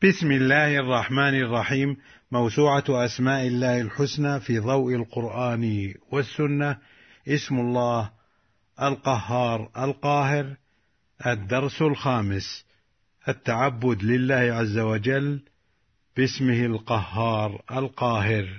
بسم الله الرحمن الرحيم. موسوعة أسماء الله الحسنى في ضوء القرآن والسنة. اسم الله القهار القاهر. الدرس الخامس: التعبد لله عز وجل باسمه القهار القاهر.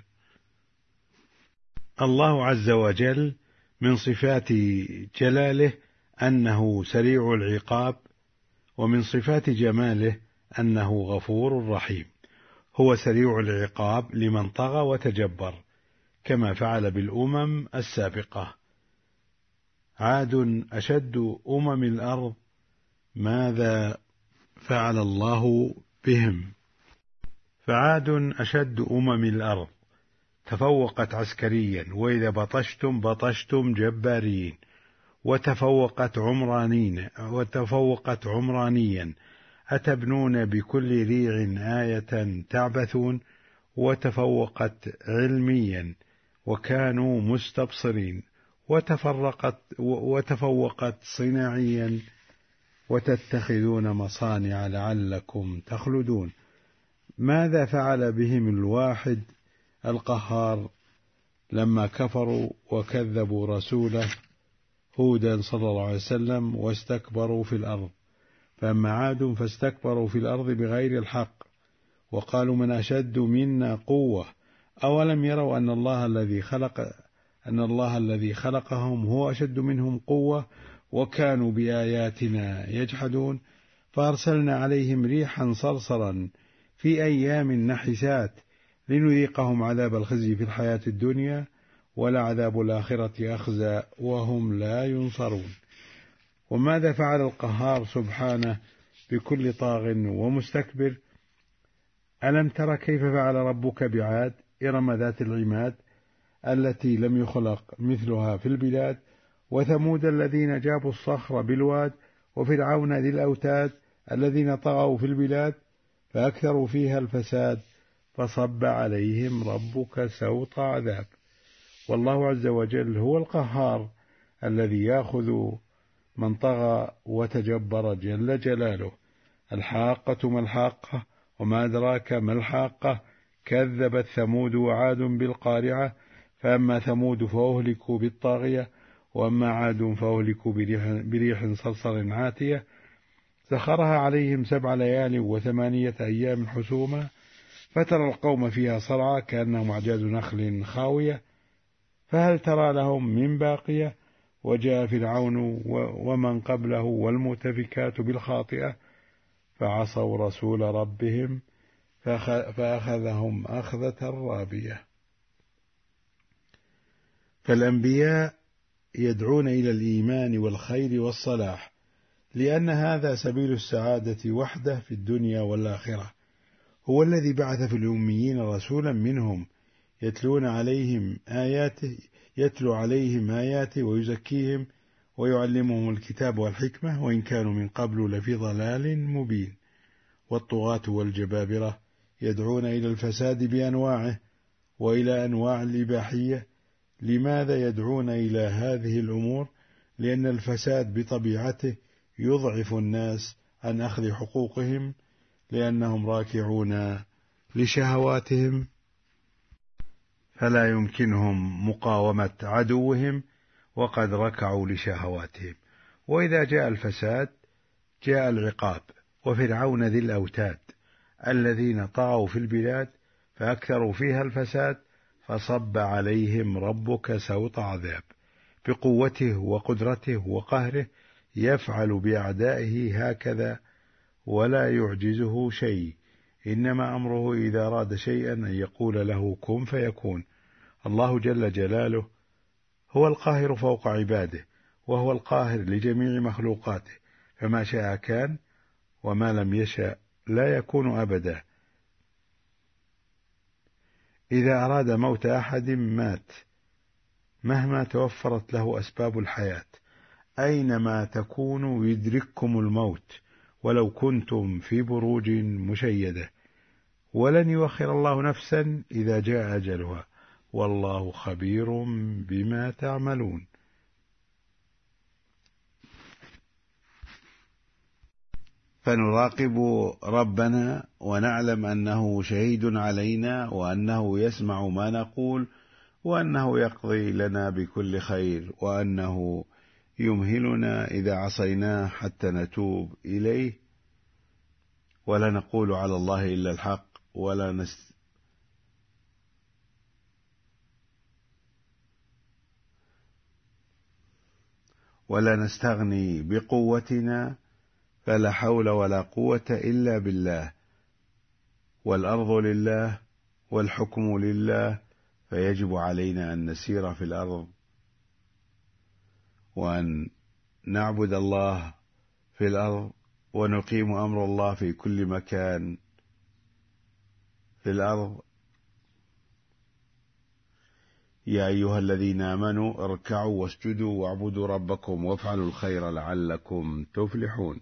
الله عز وجل من صفات جلاله أنه سريع العقاب، ومن صفات جماله أنه غفور رحيم. هو سريع العقاب لمن طغى وتجبر، كما فعل بالأمم السابقة. عاد أشد أمم الأرض، ماذا فعل الله بهم؟ فعاد أشد أمم الأرض، تفوقت عسكريا، وإذا بطشتم بطشتم جبارين، وتفوقت عمرانيا، أتبنون بكل ريع آية تعبثون، وتفوقت علميا، وكانوا مستبصرين، وتفوقت صناعيا، وتتخذون مصانع لعلكم تخلدون. ماذا فعل بهم الواحد القهار لما كفروا وكذبوا رسوله هودا صلى الله عليه وسلم واستكبروا في الأرض؟ فأما عاد فاستكبروا في الأرض بغير الحق، وقالوا من أشد منا قوة، أولم يروا أن الله الذي خلقهم هو أشد منهم قوة، وكانوا بآياتنا يجحدون. فأرسلنا عليهم ريحا صرصرا في أيام نحسات لنذيقهم عذاب الخزي في الحياة الدنيا، ولعذاب الآخرة أخزى وهم لا ينصرون. وماذا فعل القهار سبحانه بكل طاغ ومستكبر؟ ألم تر كيف فعل ربك بعاد إرم ذات العماد التي لم يخلق مثلها في البلاد، وثمود الذين جابوا الصخر بالواد، وفرعون ذي الأوتاد الذين طغوا في البلاد فأكثروا فيها الفساد، فصب عليهم ربك سوط عذاب. والله عز وجل هو القهار الذي يأخذ من طغى وتجبر جل جلاله. الحاقة ما الحاقة، وما أدراك ما الحاقة. كذبت ثمود وعاد بالقارعة، فأما ثمود فأهلكوا بالطاغية، وأما عاد فأهلكوا بريح صرصر عاتية سخرها عليهم 7 ليال و8 أيام حسوما، فترى القوم فيها صرعى كأنهم أعجاز نخل خاوية، فهل ترى لهم من باقية؟ وجاء فرعون ومن قبله والمؤتفكات بالخاطئة، فعصوا رسول ربهم فأخذهم أخذة رابية. فالأنبياء يدعون إلى الإيمان والخير والصلاح، لأن هذا سبيل السعادة وحده في الدنيا والآخرة. هو الذي بعث في الأميين رسولا منهم يتلو عليهم آياته ويزكيهم ويعلمهم الكتاب والحكمة، وإن كانوا من قبل لفي ضلال مبين. والطغاة والجبابرة يدعون إلى الفساد بأنواعه وإلى أنواع الإباحية. لماذا يدعون إلى هذه الأمور؟ لأن الفساد بطبيعته يضعف الناس عن أخذ حقوقهم، لأنهم راكعون لشهواتهم، فلا يمكنهم مقاومة عدوهم وقد ركعوا لشهواتهم. وإذا جاء الفساد جاء العقاب. وفرعون ذي الأوتاد الذين طغوا في البلاد فأكثروا فيها الفساد، فصب عليهم ربك سوط عذاب. بقوته وقدرته وقهره يفعل بأعدائه هكذا، ولا يعجزه شيء. إنما أمره إذا أراد شيئا أن يقول له كن فيكون. الله جل جلاله هو القاهر فوق عباده، وهو القاهر لجميع مخلوقاته، فما شاء كان، وما لم يشأ لا يكون أبدا. إذا أراد موت أحد مات، مهما توفرت له أسباب الحياة. أينما تكونوا يدرككم الموت ولو كنتم في بروج مشيدة، ولن يؤخر الله نفسا إذا جاء أجلها، والله خبير بما تعملون. فنراقب ربنا ونعلم أنه شهيد علينا، وأنه يسمع ما نقول، وأنه يقضي لنا بكل خير، وأنه يمهلنا إذا عصيناه حتى نتوب إليه، ولا نقول على الله إلا الحق، ولا نستغني بقوتنا، فلا حول ولا قوة إلا بالله، والأرض لله والحكم لله، فيجب علينا أن نسير في الأرض وأن نعبد الله في الأرض، ونقيم أمر الله في كل مكان في الأرض. يا أيها الذين آمنوا اركعوا واسجدوا واعبدوا ربكم وافعلوا الخير لعلكم تفلحون.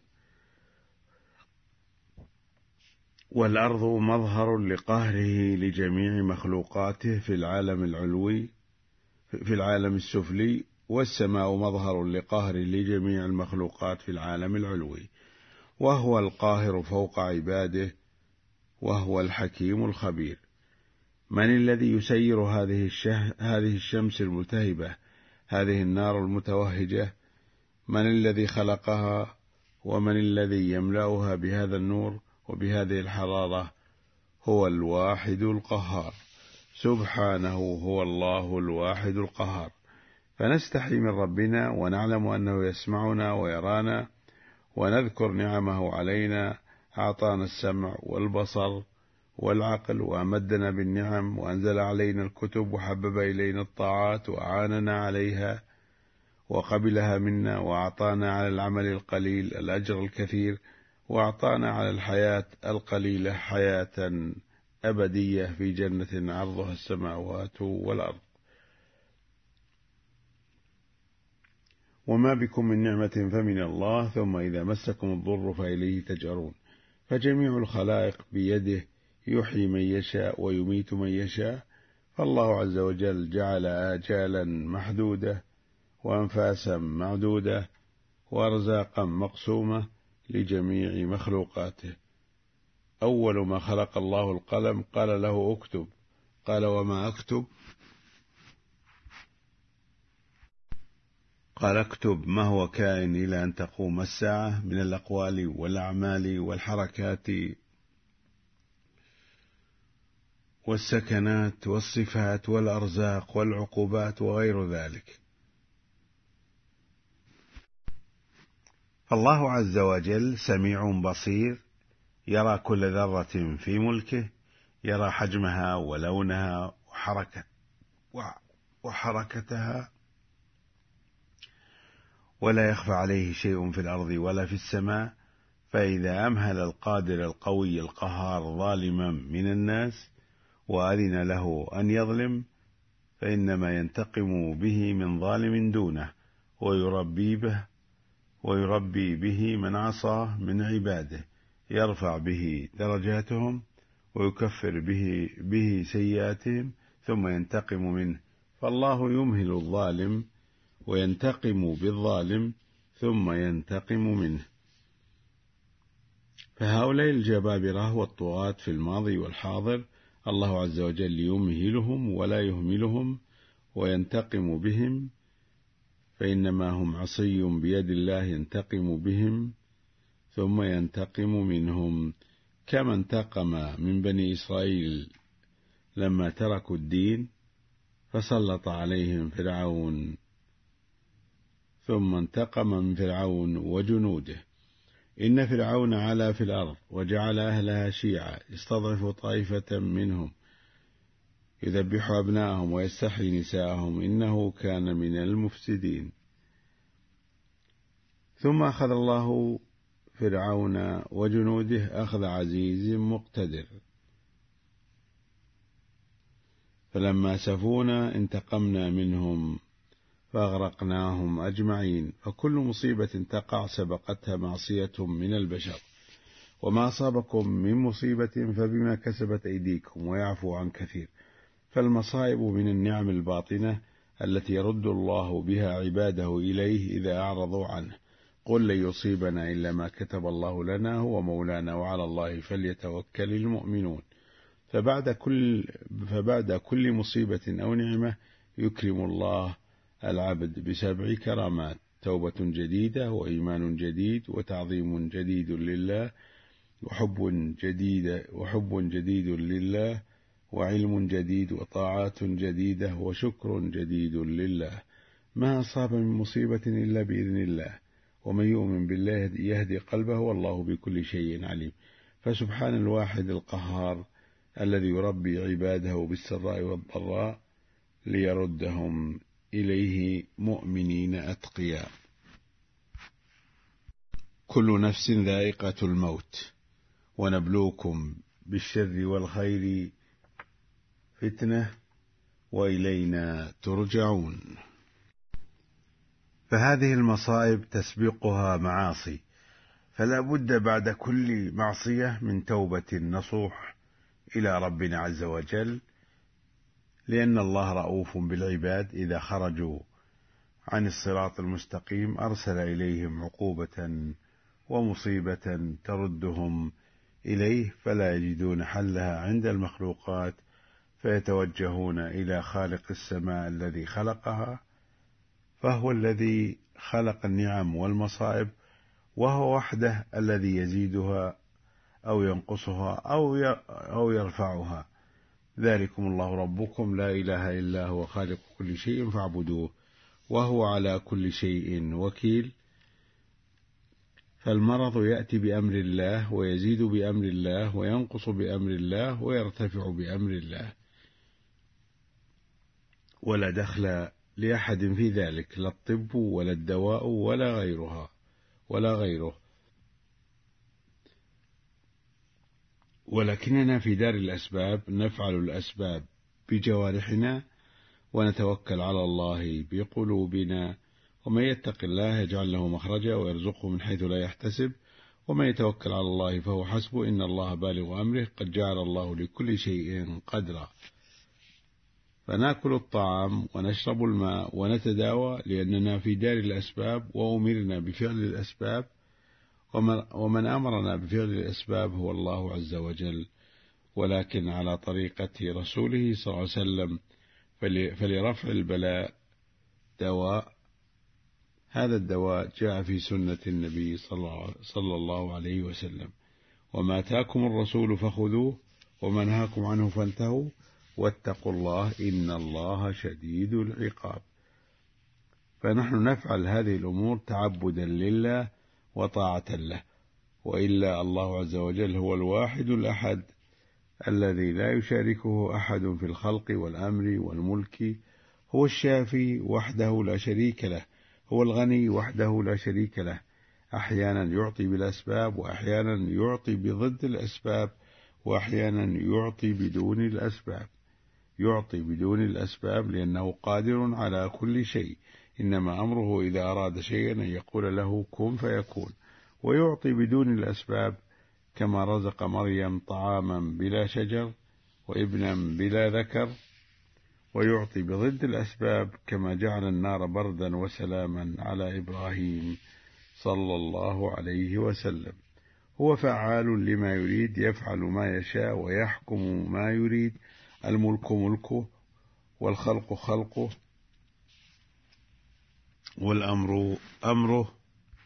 والأرض مظهر لقهره لجميع مخلوقاته في العالم العلوي في العالم السفلي، والسماء مظهر لقهره لجميع المخلوقات في العالم العلوي، وهو القاهر فوق عباده، وهو الحكيم الخبير. من الذي يسير هذه الشمس الملتهبة، هذه النار المتوهجة؟ من الذي خلقها؟ ومن الذي يملأها بهذا النور وبهذه الحرارة؟ هو الواحد القهار، سبحانه، هو الله الواحد القهار. فنستحي من ربنا ونعلم أنه يسمعنا ويرانا، ونذكر نعمه علينا، أعطانا السمع والبصر والعقل، وأمدنا بالنعم، وأنزل علينا الكتب، وحبب إلينا الطاعات، وأعاننا عليها وقبلها منا، وأعطانا على العمل القليل الأجر الكثير، وأعطانا على الحياة القليلة حياة أبدية في جنة عرضها السماوات والأرض. وما بكم من نعمة فمن الله، ثم إذا مسكم الضر فإليه تجأرون. فجميع الخلائق بيده، يحيي من يشاء ويميت من يشاء. فالله عز وجل جعل آجالا محدودة، وأنفاسا معدودة، وأرزاقا مقسومة لجميع مخلوقاته. أول ما خلق الله القلم قال له اكتب، قال وما أكتب؟ قال اكتب ما هو كائن إلى أن تقوم الساعة من الأقوال والأعمال والحركات والسكنات والصفات والأرزاق والعقوبات وغير ذلك. فالله عز وجل سميع بصير، يرى كل ذرة في ملكه، يرى حجمها ولونها وحركتها، ولا يخفى عليه شيء في الأرض ولا في السماء. فإذا أمهل القادر القوي القهار ظالما من الناس وأذن له أن يظلم، فإنما ينتقم به من ظالم دونه، ويربي به من عصاه من عباده، يرفع به درجاتهم ويكفر به سيئاتهم، ثم ينتقم منه. فالله يمهل الظالم وينتقم بالظالم ثم ينتقم منه. فهؤلاء الجبابرة والطغاة في الماضي والحاضر الله عز وجل يمهلهم ولا يهملهم وينتقم بهم، فإنما هم عصي بيد الله ينتقم بهم ثم ينتقم منهم، كما انتقم من بني إسرائيل لما تركوا الدين فسلط عليهم فرعون، ثم انتقم من فرعون وجنوده. إن فرعون علا في الأرض وجعل أهلها شيعا يستضعف طائفة منهم يذبح أبناءهم ويستحيي نساءهم إنه كان من المفسدين. ثم أخذ الله فرعون وجنوده أخذ عزيز مقتدر، فلما سفونا انتقمنا منهم فأغرقناهم أجمعين. فكل مصيبة تقع سبقتها معصية من البشر، وما أصابكم من مصيبة فبما كسبت أيديكم ويعفو عن كثير. فالمصائب من النعم الباطنة التي يرد الله بها عباده إليه إذا أعرضوا عنه، قل لن يصيبنا إلا ما كتب الله لنا هو مولانا وعلى الله فليتوكل المؤمنون. فبعد كل مصيبة أو نعمة يكرم الله العبد ب7 كرامات: توبة جديدة، وإيمان جديد، وتعظيم جديد لله، وحب جديد لله، وعلم جديد، وطاعات جديدة، وشكر جديد لله. ما أصاب من مصيبة إلا بإذن الله، ومن يؤمن بالله يهدي قلبه، والله بكل شيء عليم. فسبحان الواحد القهار الذي يربي عباده بالسراء والضراء ليردهم إليه مؤمنين أتقياء. كل نفس ذائقة الموت، ونبلوكم بالشر والخير فتنة، وإلينا ترجعون. فهذه المصائب تسبقها معاصي، فلا بد بعد كل معصية من توبة نصوح إلى ربنا عز وجل، لأن الله رؤوف بالعباد. إذا خرجوا عن الصراط المستقيم أرسل إليهم عقوبة ومصيبة تردهم إليه، فلا يجدون حلها عند المخلوقات، فيتوجهون إلى خالق السماء الذي خلقها، فهو الذي خلق النعم والمصائب، وهو وحده الذي يزيدها أو ينقصها أو يرفعها. ذلكم الله ربكم لا إله إلا هو خالق كل شيء فاعبدوه وهو على كل شيء وكيل. فالمرض يأتي بأمر الله، ويزيد بأمر الله، وينقص بأمر الله، ويرتفع بأمر الله، ولا دخل لأحد في ذلك، لا الطب ولا الدواء ولا غيره. ولكننا في دار الأسباب نفعل الأسباب بجوارحنا، ونتوكل على الله بقلوبنا. ومن يتق الله يجعل له مخرجا ويرزقه من حيث لا يحتسب، ومن يتوكل على الله فهو حسبه، إن الله بالغ أمره، قد جعل الله لكل شيء قدرا. فنأكل الطعام ونشرب الماء ونتداوى لأننا في دار الأسباب، وأمرنا بفعل الأسباب، ومن أمرنا بفعل الأسباب هو الله عز وجل، ولكن على طريقة رسوله صلى الله عليه وسلم. فلرفع البلاء دواء، هذا الدواء جاء في سنة النبي صلى الله عليه وسلم: وما آتاكم الرسول فخذوه، وما نهاكم عنه فانتهوا، واتقوا الله إن الله شديد العقاب. فنحن نفعل هذه الأمور تعبدا لله وطاعة له، وإلا الله عز وجل هو الواحد الأحد الذي لا يشاركه أحد في الخلق والأمر والملك، هو الشافي وحده لا شريك له، هو الغني وحده لا شريك له. أحيانا يعطي بالأسباب، وأحيانا يعطي بضد الأسباب، وأحيانا يعطي بدون الأسباب لأنه قادر على كل شيء. إنما أمره إذا أراد شيئا أن يقول له كن فيكون. ويعطي بدون الأسباب، كما رزق مريم طعاما بلا شجر وابنا بلا ذكر. ويعطي بضد الأسباب، كما جعل النار بردا وسلاما على إبراهيم صلى الله عليه وسلم. هو فعال لما يريد، يفعل ما يشاء ويحكم ما يريد. الملك ملكه، والخلق خلقه، والأمر أمره.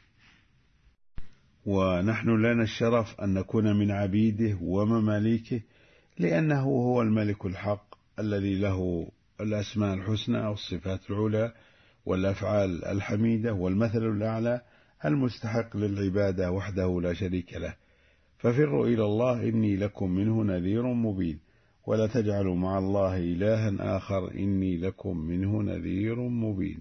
ونحن لنا الشرف أن نكون من عبيده ومماليكه، لأنه هو الملك الحق الذي له الأسماء الحسنى والصفات العلى والأفعال الحميدة والمثل الأعلى، المستحق للعبادة وحده لا شريك له. ففروا إلى الله إني لكم منه نذير مبين، ولا تجعلوا مع الله إلها آخر إني لكم منه نذير مبين.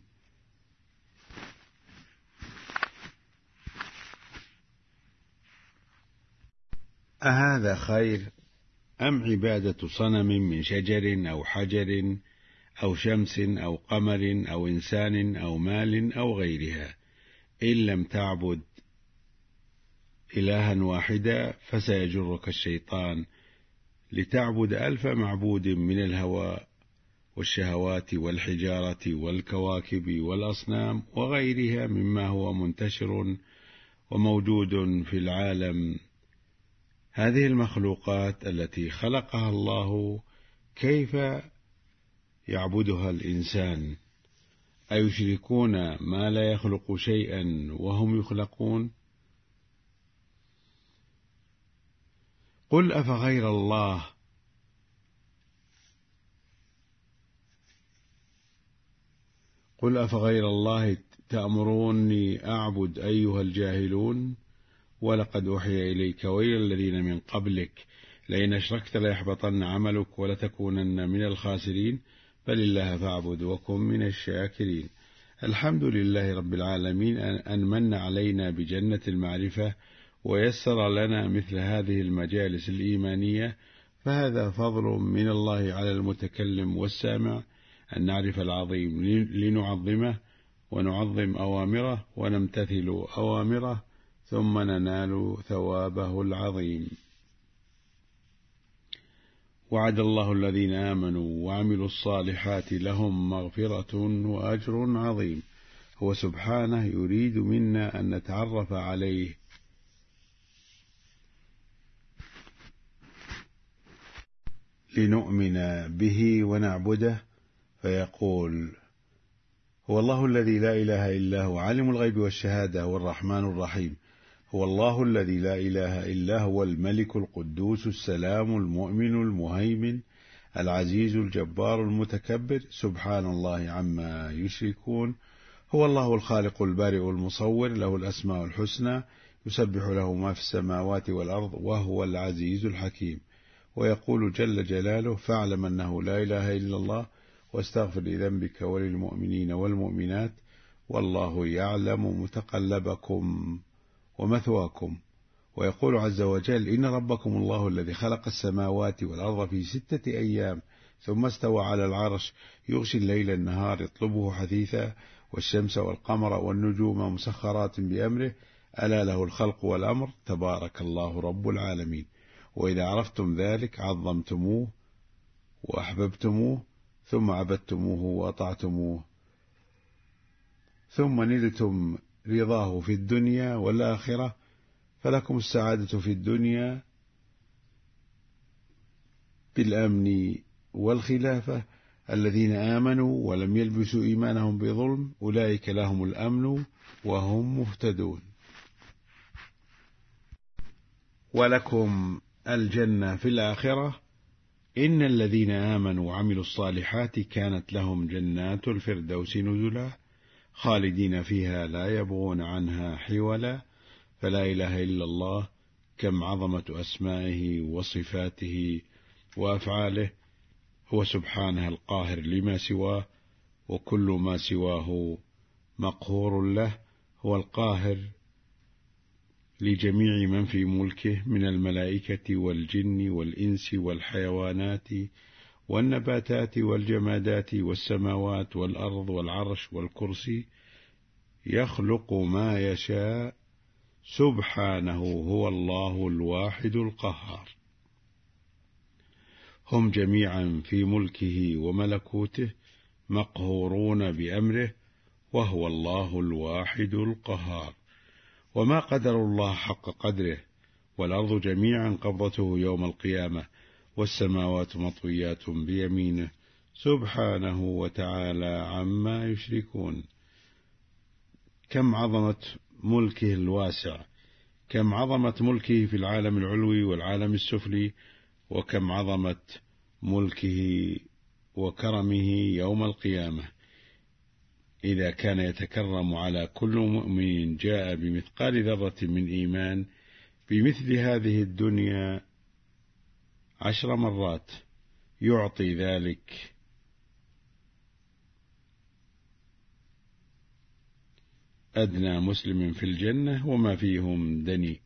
أهذا خير أم عبادة صنم من شجر أو حجر أو شمس أو قمر أو إنسان أو مال أو غيرها؟ إن لم تعبد إلها واحدا فسيجرك الشيطان لتعبد 1000 معبود من الهوى والشهوات والحجارة والكواكب والأصنام وغيرها مما هو منتشر وموجود في العالم. هذه المخلوقات التي خلقها الله كيف يعبدها الإنسان؟ أيشركون ما لا يخلق شيئا وهم يخلقون؟ قل أفغير الله تأمروني أعبد أيها الجاهلون؟ ولقد أوحي إليك وإلى الذين من قبلك لئن أشركت ليحبطن عملك ولتكونن من الخاسرين بل الله فاعبد وكن من الشاكرين. الحمد لله رب العالمين أن من علينا بجنة المعرفة ويسر لنا مثل هذه المجالس الإيمانية، فهذا فضل من الله على المتكلم والسامع أن نعرف العظيم لنعظمه ونعظم أوامره ونمتثل أوامره ثم ننال ثوابه العظيم. وعد الله الذين آمنوا وعملوا الصالحات لهم مغفرة وأجر عظيم. هو سبحانه يريد منا أن نتعرف عليه لنؤمن به ونعبده، فيقول: هو الله الذي لا إله إلا هو عالم الغيب والشهادة هو الرحمن الرحيم. هو الله الذي لا إله إلا هو الملك القدوس السلام المؤمن المهيمن العزيز الجبار المتكبر سبحان الله عما يشركون. هو الله الخالق البارئ المصور له الأسماء الحسنى يسبح له ما في السماوات والأرض وهو العزيز الحكيم. ويقول جل جلاله: فاعلم أنه لا إله إلا الله واستغفر لذنبك وللمؤمنين والمؤمنات والله يعلم متقلبكم ومثواكم. ويقول عز وجل: إن ربكم الله الذي خلق السماوات والأرض في 6 أيام ثم استوى على العرش يغشي الليل النهار يطلبه حثيثا والشمس والقمر والنجوم مسخرات بأمره ألا له الخلق والأمر تبارك الله رب العالمين. وإذا عرفتم ذلك عظمتموه وأحببتموه ثم عبدتموه وأطعتموه ثم نلتم رضاه في الدنيا والآخرة، فلكم السعادة في الدنيا بالأمن والخلافة. الذين آمنوا ولم يلبسوا إيمانهم بظلم أولئك لهم الأمن وهم مهتدون. ولكم الجنة في الآخرة إن الذين آمنوا وعملوا الصالحات كانت لهم جنات الفردوس نزلا خالدين فيها لا يبغون عنها حولا. فلا إله إلا الله كم عظمة أسمائه وصفاته وأفعاله. هو سبحانه القاهر لما سواه وكل ما سواه مقهور له. هو القاهر لجميع من في ملكه من الملائكة والجن والإنس والحيوانات والنباتات والجمادات والسماوات والأرض والعرش والكرسي، يخلق ما يشاء سبحانه. هو الله الواحد القهار. هم جميعا في ملكه وملكوته مقهورون بأمره وهو الله الواحد القهار. وما قدر الله حق قدره، والأرض جميعا قبضته يوم القيامة والسماوات مطويات بيمينه سبحانه وتعالى عما يشركون. كم عظمة ملكه الواسع، كم عظمة ملكه في العالم العلوي والعالم السفلي، وكم عظمة ملكه وكرمه يوم القيامة إذا كان يتكرم على كل مؤمن جاء بمثقال ذرة من إيمان بمثل هذه الدنيا 10 مرات، يعطي ذلك أدنى مسلم في الجنة وما فيهم دني.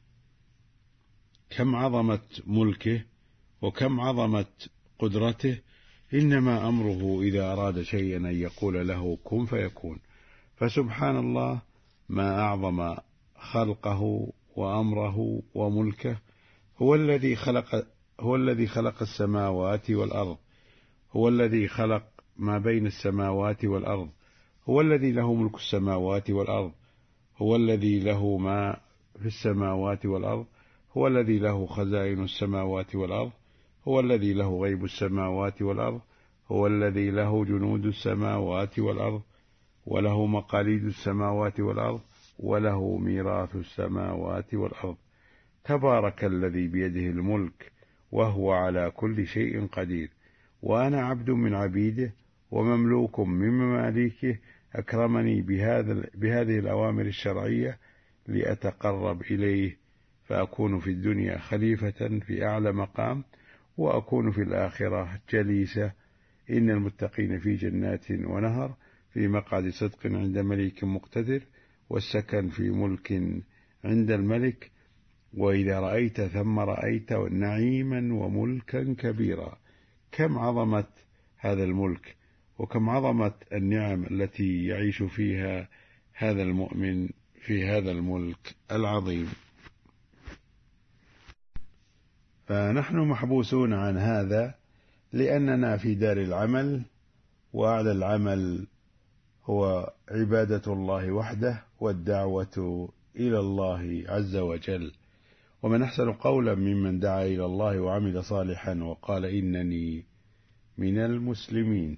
كم عظمة ملكه وكم عظمة قدرته. إنما أمره إذا أراد شيئا أن يقول له كن فيكون. فسبحان الله ما أعظم خلقه وأمره وملكه. هو الذي خلق السماوات والأرض، هو الذي خلق ما بين السماوات والأرض، هو الذي له ملك السماوات والأرض، هو الذي له ما في السماوات والأرض، هو الذي له خزائن السماوات والأرض، هو الذي له غيب السماوات والأرض، هو الذي له جنود السماوات والأرض، وله مقاليد السماوات والأرض، وله ميراث السماوات والأرض. تبارك الذي بيده الملك وهو على كل شيء قدير. وأنا عبد من عبيده ومملوك من مماليكه، أكرمني بهذه الأوامر الشرعية لأتقرب إليه، فأكون في الدنيا خليفة في أعلى مقام، وأكون في الآخرة جليسة. إن المتقين في جنات ونهر، في مقعد صدق عند مليك مقتدر، والسكن في ملك عند الملك. وإذا رأيت ثم رأيت نعيما وملكا كبيرا. كم عظمة هذا الملك، وكم عظمة النعم التي يعيش فيها هذا المؤمن في هذا الملك العظيم. فنحن محبوسون عن هذا لأننا في دار العمل، وأعلى العمل هو عبادة الله وحده والدعوة إلى الله عز وجل. ومن أحسن قولا ممن دعا إلى الله وعمل صالحا وقال إنني من المسلمين.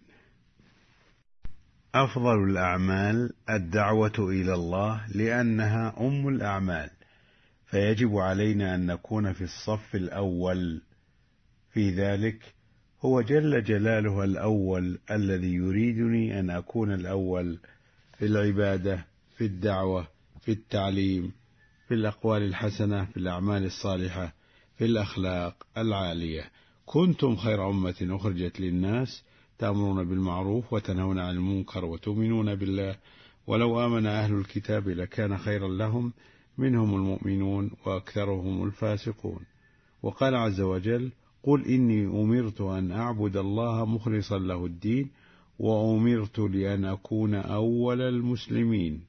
أفضل الأعمال الدعوة إلى الله، لأنها أم الأعمال، فيجب علينا أن نكون في الصف الأول في ذلك. هو جل جلاله الأول الذي يريدني أن أكون الأول في العبادة، في الدعوة، في التعليم، في الأقوال الحسنة، في الأعمال الصالحة، في الأخلاق العالية. كنتم خير أمة أخرجت للناس تأمرون بالمعروف وتنهون عن المنكر وتؤمنون بالله، ولو آمن أهل الكتاب لكان خيرا لهم، منهم المؤمنون وأكثرهم الفاسقون. وقال عز وجل: قل إني أمرت أن أعبد الله مخلصا له الدين، وأمرت لأن أكون أول المسلمين.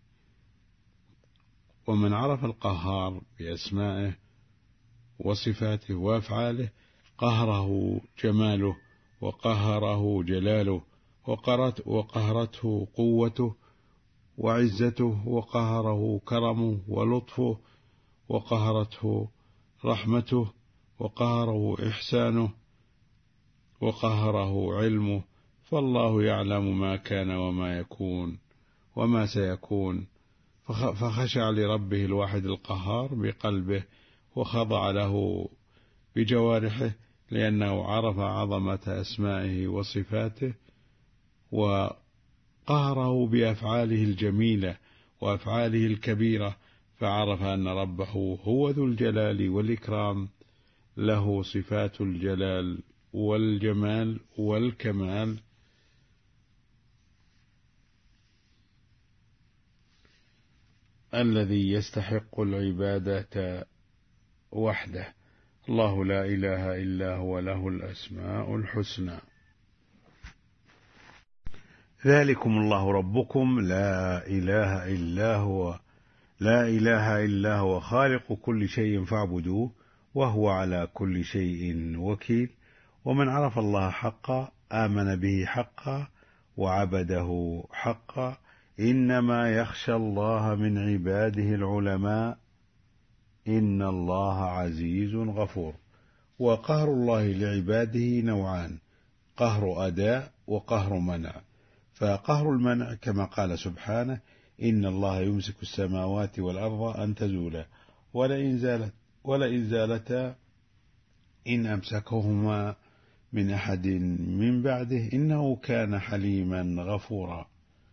ومن عرف القهار بأسمائه وصفاته وأفعاله قهره جماله، وقهره جلاله، وقهرته قوته وعزته، وقهره كرمه ولطفه، وقهرته رحمته، وقهره إحسانه، وقهره علمه. فالله يعلم ما كان وما يكون وما سيكون. فخشع لربه الواحد القهار بقلبه، وخضع له بجوارحه، لأنه عرف عظمة أسمائه وصفاته، وقهره بأفعاله الجميلة وأفعاله الكبيرة، فعرف أن ربه هو ذو الجلال والإكرام، له صفات الجلال والجمال والكمال، الذي يستحق العبادة وحده. الله لا إله إلا هو، له الأسماء الحسنى. ذلكم الله ربكم لا إله إلا هو، لا إله إلا هو خالق كل شيء فاعبدوه، وهو على كل شيء وكيل. ومن عرف الله حقا آمن به حقا وعبده حقا. إنما يخشى الله من عباده العلماء، إن الله عزيز غفور. وقهر الله لعباده نوعان: قهر أداء وقهر منع. فقهر المنع كما قال سبحانه: إن الله يمسك السماوات والأرض أن تزولا ولئن زالتا إن أمسكهما من أحد من بعده إنه كان حليما غفورا.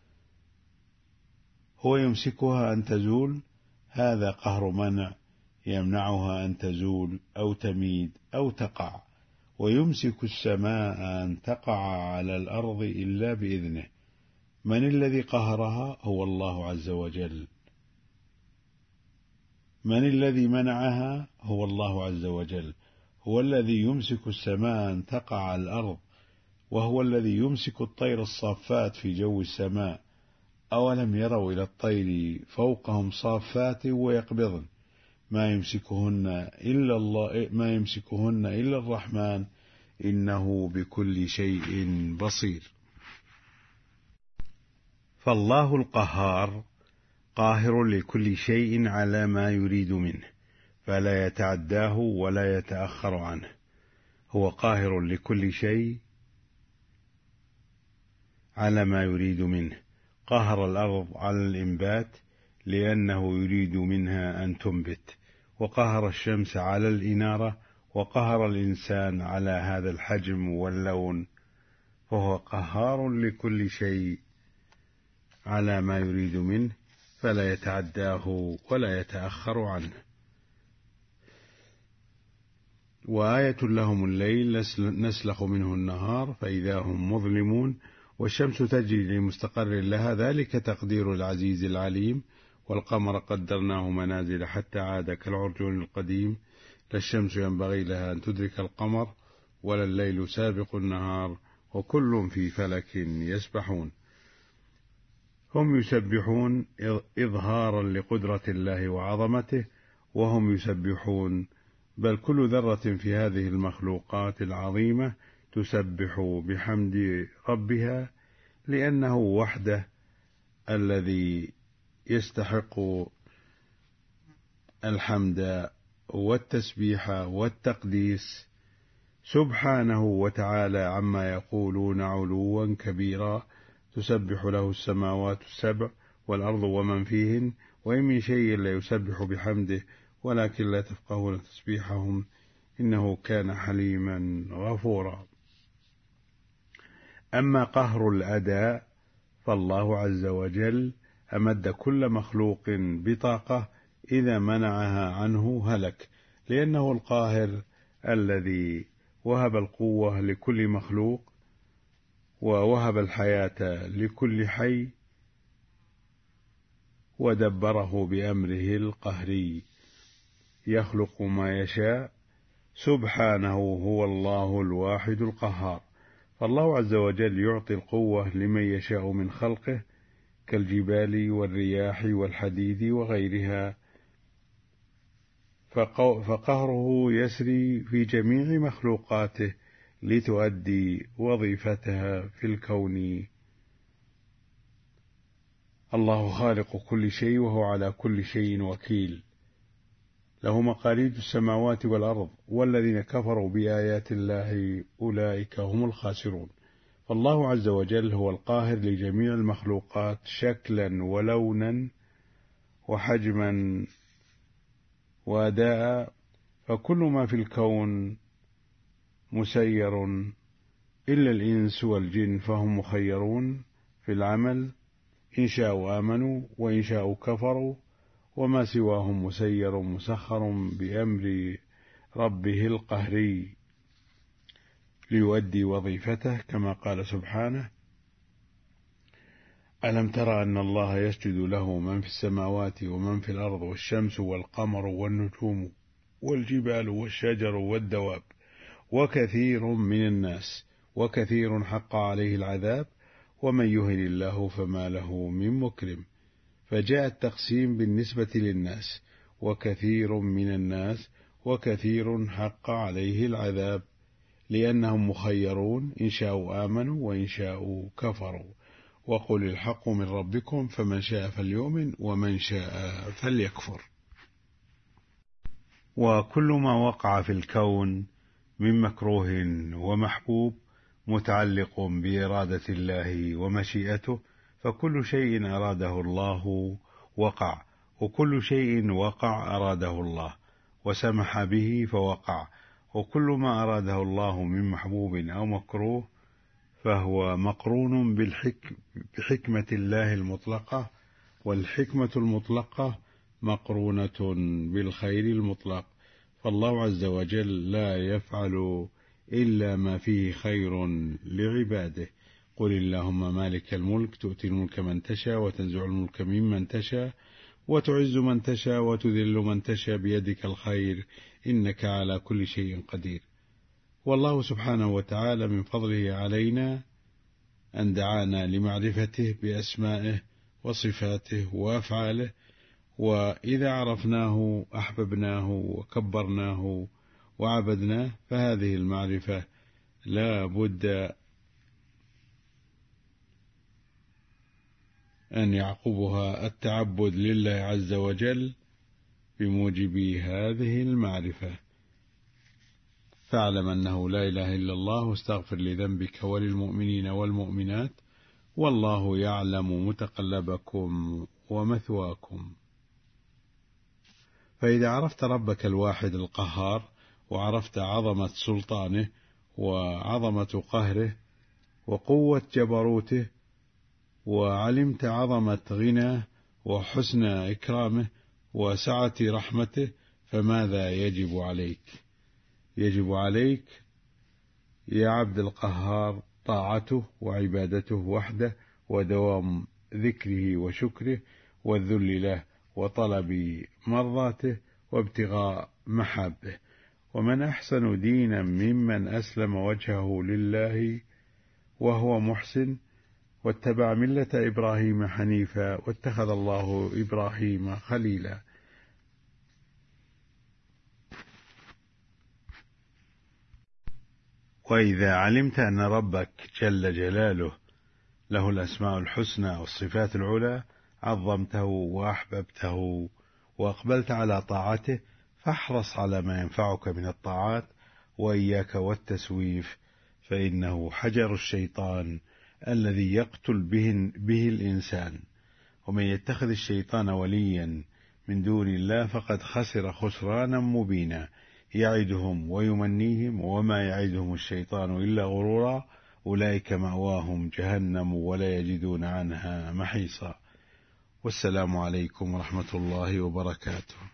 هو يمسكها أن تزول، هذا قهر منع يمنعها أن تزول أو تميد أو تقع. ويمسك السماء أن تقع على الأرض إلا بإذنه. من الذي قهرها؟ هو الله عز وجل. من الذي منعها؟ هو الله عز وجل. هو الذي يمسك السماء أن تقع على الأرض، وهو الذي يمسك الطير الصافات في جو السماء. أولم يروا إلى الطير فوقهم صافات ويقبضن ما يمسكهن إلا الرحمن إنه بكل شيء بصير. فالله القهار قاهر لكل شيء على ما يريد منه، فلا يتعداه ولا يتأخر عنه. هو قاهر لكل شيء على ما يريد منه. قهر الأرض على الإنبات لأنه يريد منها أن تنبت، وقهر الشمس على الإنارة، وقهر الإنسان على هذا الحجم واللون. فهو قهار لكل شيء على ما يريد منه، فلا يتعداه ولا يتأخر عنه. وآية لهم الليل نسلخ منه النهار فإذا هم مظلمون، والشمس تجري لمستقر لها، ذلك تقدير العزيز العليم. والقمر قدرناه منازل حتى عاد كالعرجون القديم. لا الشمس ينبغي لها أن تدرك القمر، ولا الليل سابق النهار، وكل في فلك يسبحون. هم يسبحون إظهارا لقدرة الله وعظمته، وهم يسبحون، بل كل ذرة في هذه المخلوقات العظيمة تسبح بحمد ربها، لأنه وحده الذي يستحق الحمد والتسبيح والتقديس سبحانه وتعالى عما يقولون علوا كبيرا. تسبح له السماوات السبع والأرض ومن فيهن، وإن من شيء لا يسبح بحمده ولكن لا تفقهون تسبيحهم، إنه كان حليما غفورا. أما قهر الأداء فالله عز وجل أمد كل مخلوق بطاقة، إذا منعها عنه هلك، لأنه القاهر الذي وهب القوة لكل مخلوق، ووهب الحياة لكل حي، ودبره بأمره القهري، يخلق ما يشاء. سبحانه هو الله الواحد القهار. فالله عز وجل يعطي القوة لمن يشاء من خلقه، كالجبال والرياح والحديد وغيرها، فقهره يسري في جميع مخلوقاته لتؤدي وظيفتها في الكون. الله خالق كل شيء، وهو على كل شيء وكيل. له مقاليد السماوات والأرض، والذين كفروا بآيات الله أولئك هم الخاسرون. فالله عز وجل هو القاهر لجميع المخلوقات شكلا ولونا وحجما وأداء، فكل ما في الكون مسير إلا الإنس والجن، فهم مخيرون في العمل، إن شاءوا آمنوا وإن شاءوا كفروا، وما سواهم مسير مسخر بأمر ربه القهري ليؤدي وظيفته، كما قال سبحانه: ألم تر أن الله يسجد له من في السماوات ومن في الأرض، والشمس والقمر والنجوم والجبال والشجر والدواب، وكثير من الناس، وكثير حق عليه العذاب، ومن يهن الله فما له من مكرم. فجاء التقسيم بالنسبة للناس، وكثير من الناس، وكثير حق عليه العذاب، لأنهم مخيرون، إن شاءوا آمنوا وإن شاءوا كفروا. وقل الحق من ربكم فمن شاء فليؤمن ومن شاء فليكفر. وكل ما وقع في الكون من مكروه ومحبوب متعلق بإرادة الله ومشيئته، فكل شيء أراده الله وقع، وكل شيء وقع أراده الله وسمح به فوقع. وكل ما أراده الله من محبوب أو مكروه فهو مقرون بحكمة الله المطلقة، والحكمة المطلقة مقرونة بالخير المطلق. فالله عز وجل لا يفعل إلا ما فيه خير لعباده. قل اللهم مالك الملك تؤتي الملك من تشاء، وتنزع الملك ممن تشاء، وتعز من تشاء، وتذل من تشاء، بيدك الخير إنك على كل شيء قدير. والله سبحانه وتعالى من فضله علينا أن دعانا لمعرفته بأسمائه وصفاته وأفعاله، وإذا عرفناه أحببناه وكبرناه وعبدناه، فهذه المعرفة لا بد أن يعقبها التعبد لله عز وجل بموجب هذه المعرفة. فاعلم أنه لا إله إلا الله، واستغفر لذنبك وللمؤمنين والمؤمنات، والله يعلم متقلبكم ومثواكم. فإذا عرفت ربك الواحد القهار، وعرفت عظمة سلطانه وعظمة قهره وقوة جبروته، وعلمت عظمة غناه وحسن إكرامه وسعة رحمته، فماذا يجب عليك؟ يجب عليك يا عبد القهار طاعته وعبادته وحده، ودوام ذكره وشكره، والذل له، وطلب مرضاته، وابتغاء محابه. ومن أحسن دينا ممن أسلم وجهه لله وهو محسن واتبع ملة إبراهيم حنيفا، واتخذ الله إبراهيم خليلا. وإذا علمت أن ربك جل جلاله له الأسماء الحسنى والصفات العلى، عظمته وأحببته وأقبلت على طاعته، فاحرص على ما ينفعك من الطاعات، وإياك والتسويف، فإنه حجر الشيطان الذي يقتل به الإنسان. ومن يتخذ الشيطان وليا من دون الله فقد خسر خسرانا مبينا، يعدهم ويمنيهم وما يعدهم الشيطان إلا غرورا، أولئك مأواهم جهنم ولا يجدون عنها محيصا. والسلام عليكم ورحمة الله وبركاته.